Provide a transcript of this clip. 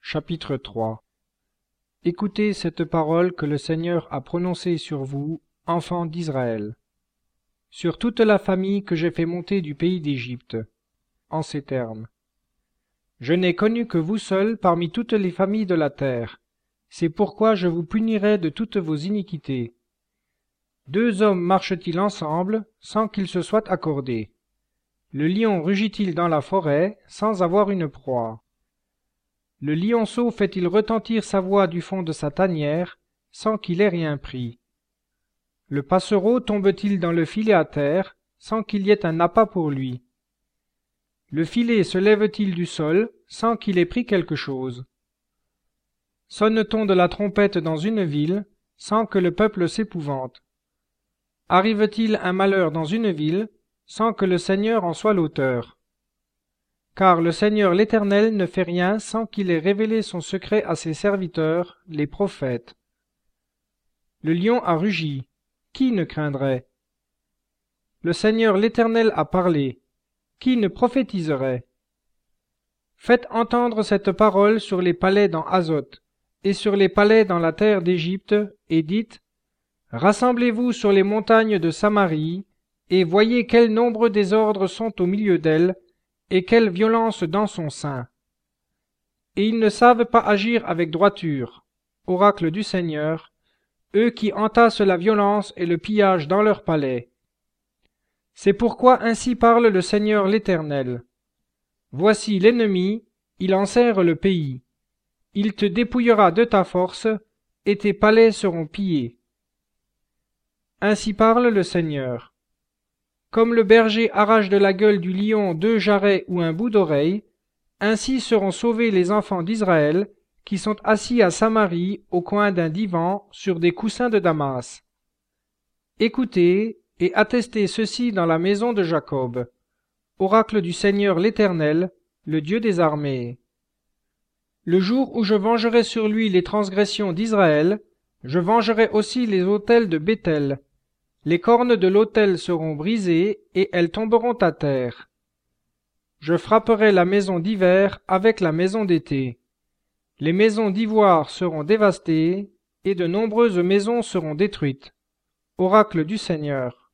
Chapitre 3. Écoutez cette parole que le Seigneur a prononcée sur vous, enfants d'Israël, sur toute la famille que j'ai fait monter du pays d'Égypte, en ces termes. Je n'ai connu que vous seuls parmi toutes les familles de la terre. C'est pourquoi je vous punirai de toutes vos iniquités. 2 hommes marchent-ils ensemble sans qu'ils se soient accordés? Le lion rugit-il dans la forêt sans avoir une proie? Le lionceau fait-il retentir sa voix du fond de sa tanière sans qu'il ait rien pris? Le passereau tombe-t-il dans le filet à terre sans qu'il y ait un appât pour lui? Le filet se lève-t-il du sol sans qu'il ait pris quelque chose? Sonne-t-on de la trompette dans une ville sans que le peuple s'épouvante? Arrive-t-il un malheur dans une ville sans que le Seigneur en soit l'auteur? Car le Seigneur l'Éternel ne fait rien sans qu'il ait révélé son secret à ses serviteurs, les prophètes. Le lion a rugi, qui ne craindrait? Le Seigneur l'Éternel a parlé, qui ne prophétiserait? Faites entendre cette parole sur les palais dans Azoth, et sur les palais dans la terre d'Égypte, et dites: Rassemblez-vous sur les montagnes de Samarie, et voyez quels nombreux désordres sont au milieu d'elle, et quelle violence dans son sein. Et ils ne savent pas agir avec droiture, oracle du Seigneur, eux qui entassent la violence et le pillage dans leurs palais. C'est pourquoi ainsi parle le Seigneur l'Éternel. Voici l'ennemi, il enserre le pays. Il te dépouillera de ta force, et tes palais seront pillés. Ainsi parle le Seigneur. Comme le berger arrache de la gueule du lion 2 jarrets ou un bout d'oreille, ainsi seront sauvés les enfants d'Israël, qui sont assis à Samarie au coin d'un divan sur des coussins de Damas. Écoutez et attestez ceci dans la maison de Jacob, oracle du Seigneur l'Éternel, le Dieu des armées. Le jour où je vengerai sur lui les transgressions d'Israël, je vengerai aussi les autels de Béthel. Les cornes de l'autel seront brisées et elles tomberont à terre. Je frapperai la maison d'hiver avec la maison d'été. Les maisons d'ivoire seront dévastées et de nombreuses maisons seront détruites. Oracle du Seigneur.